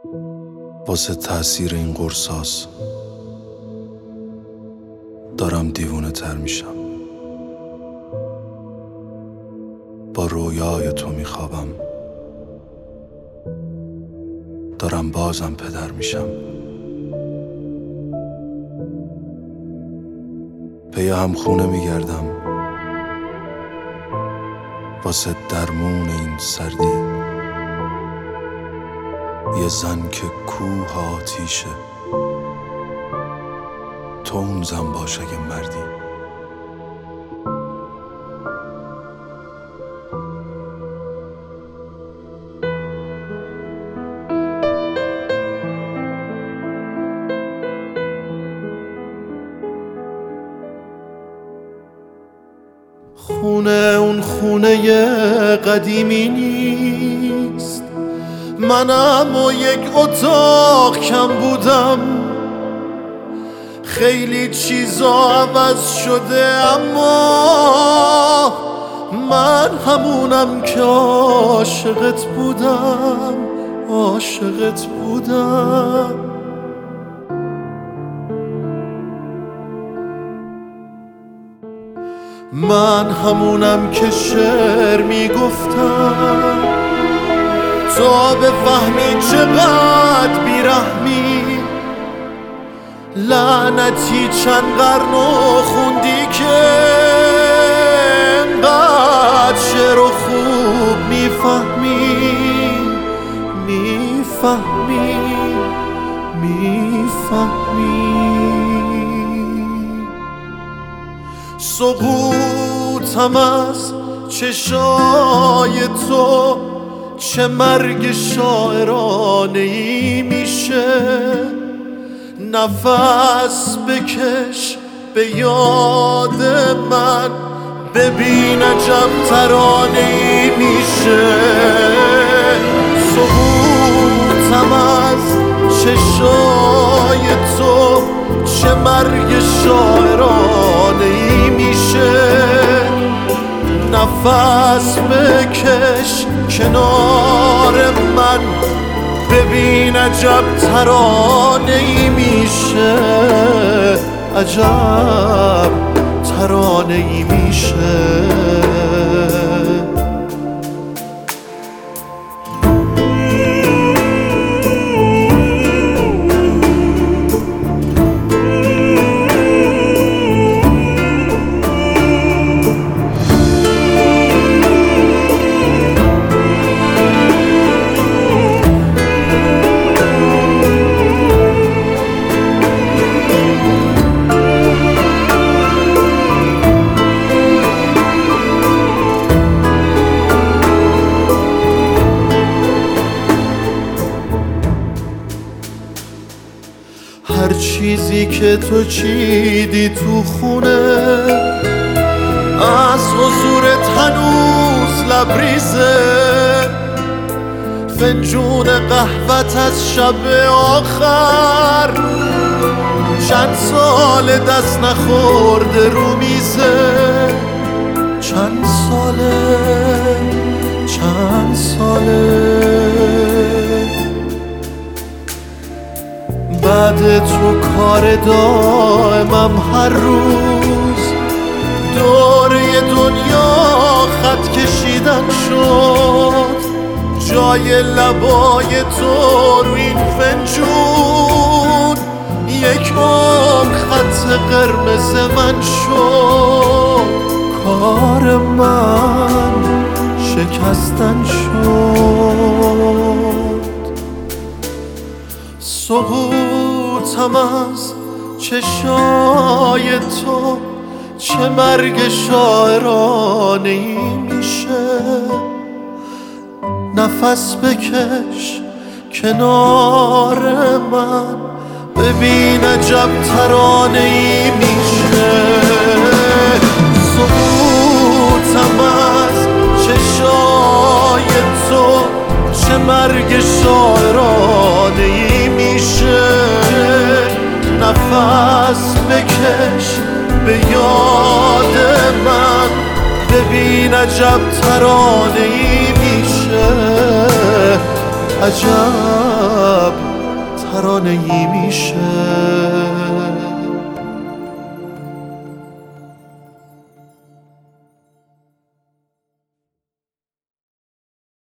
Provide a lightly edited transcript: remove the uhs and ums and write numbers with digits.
واسه تأثیر این قرصاس دارم دیوونه تر میشم. با رویای تو میخوابم، دارم بازم پدر میشم. پی همخونه میگردم واسه درمون این سردی. یه زن که کوه آتیشه، تو اون زن باش اگه مردی. خونه اون خونه قدیمی نیست، منم و یک اتاق کم بودم. خیلی چیزا عوض شده اما من همونم که عاشقت بودم. من همونم که شعر میگفتم تا بفهمی چقدر بیرحمی. لعنتی چند قرن و خوندی که انقدر شعر و خوب میفهمی. سقوطم از چشای تو چه مرگ شاعرانه ای میشه. نفس بکش به یاد من، ببین عجب ترانه ای میشه. سقوطم از چشای تو چه مرگ شاعرانه ای میشه. نفس بکش کنار من، ببین عجب ترانه ای میشه. عجب ترانه ای میشه. هر چیزی که تو چیدی تو خونه از حضورت هنوز لبریزه. فنجون قهوت از شب آخر چند سال دست نخورده رو میزه. چند ساله بعد تو کار دائمم هر روز دوره دنیا خط کشیدن شد. جای لبای تو رو این فنجون یک عمر خط قرمز من شد. کار من شکستن شد. سقوطم از چشای تو چه مرگ شاعرانه ای میشه. نفس بکش کنار من، ببین عجب ترانه ای میشه. سقوطم از چشای تو چه مرگ شاعرانه ای میشه. نفس بکش به یاد من، ببین عجب ترانه ای میشه. عجب ترانه ای میشه.